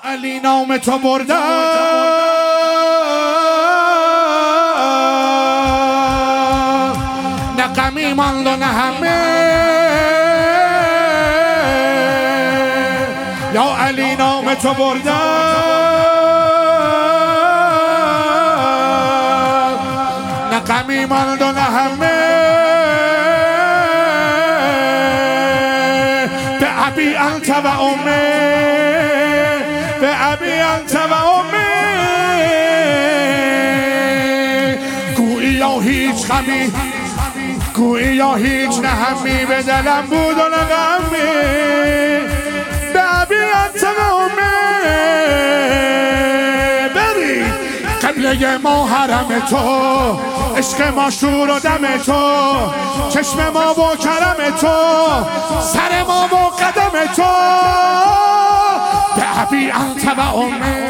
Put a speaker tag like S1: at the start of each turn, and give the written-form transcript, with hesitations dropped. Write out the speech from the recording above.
S1: علی نام تو بردم نه غمی ماند و نه همه یا علی نام تو بردم نه غمی ماند و نه همه به ابی انت و امه به ابی انت و امه گویی یا هیچ غمی گویی یا هیچ نه همی به دلم بود و نه غمی به ابی انت و امه برید قبله ما حرم تو عشق ما شور و دم تو چشم ما با کرم تو سر ما با قدم تو به ابی انت و امه